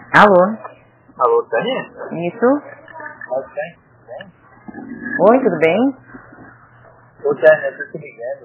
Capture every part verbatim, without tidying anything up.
Alô? Alô, Tânia? Isso? Oi, Tânia, tudo bem? Oi, tudo bem? Ô, Tânia, eu tô te ligando.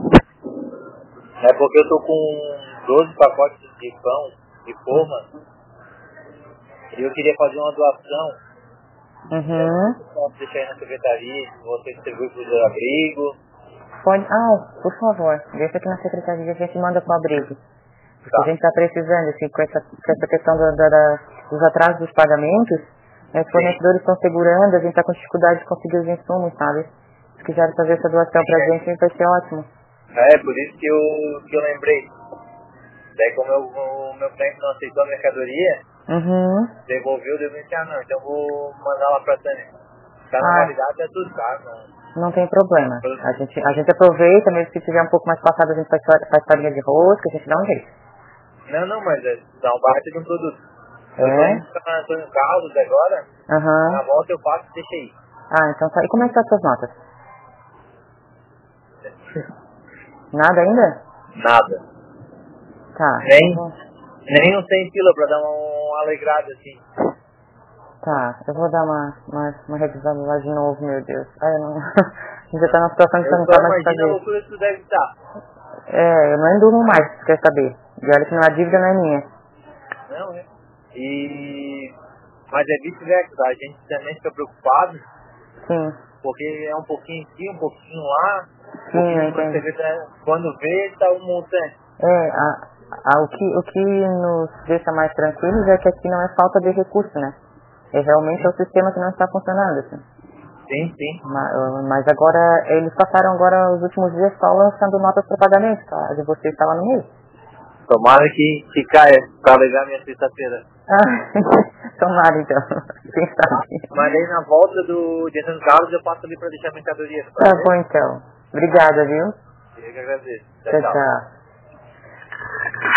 É porque eu tô com doze pacotes de pão, de forma, e eu queria fazer uma doação. Uhum. Eu posso deixar aí na secretaria, se você distribui pro seu abrigo. Pode... Ah, por favor, deixa aqui na secretaria, a gente manda pro abrigo. Porque Tá. a gente tá precisando, assim, com essa, com essa questão da, da, da- dos atrasos dos pagamentos, né, os fornecedores estão segurando, a gente tá com dificuldade de conseguir os insumos, sabe? Se quiser fazer essa doação pra gente, vai ser ótimo. É, por isso que eu, que eu lembrei. Daí como eu, o meu cliente não aceitou a mercadoria, Uhum. devolveu, eu disse, ah não, então eu vou mandar lá pra Tânia. Tá na Ah, validade, é tudo, tá? Não. não tem problema. A gente, a gente aproveita, mesmo se tiver um pouco mais passado, a gente faz, faz farinha de rosca, a gente dá um jeito. Não, não, mas é, dá um baita de um produto. Eu tô É? indo pra Antônio Carlos agora, Aham. na volta eu passo e deixa aí. Ah, então tá. E como é que tá as suas notas? Nada ainda? Nada. Tá. Eu Nem, vou... nem um cem pila pra dar uma, uma alegrada assim. Tá, eu vou dar uma, uma, uma revisada lá de novo, meu Deus. Ai, eu não... A gente já tá numa situação que você Eu não só tá mais imagino a fazer. loucura que tu deve estar. É, eu não durmo mais, se quer saber. E olha que não, a dívida não é minha. Não, é? E... Mas é vice-versa, tá? A gente também fica preocupado, Sim, porque é um pouquinho aqui, um pouquinho lá, um sim, eu pouquinho na entendo. secretaria. Quando vê, tá um montante. É, a, a, o, que, o que nos deixa mais tranquilos é que aqui não é falta de recurso, né? É realmente é o sistema que não está funcionando, assim. Sim, sim. Ma- Mas agora, eles passaram agora os últimos dias só lançando notas para pagamento, tá? A de você está lá no meio. Tomara que, que caia pra alegrar minha sexta-feira. Ah, tomara então, quem Tá? sabe. Mas aí na volta do de Antônio Carlos eu passo ali pra deixar a mercadoria. Pode Tá ser? bom então. Obrigada, viu? Eu que agradeço. Tchau, Tchau, tchau. tchau.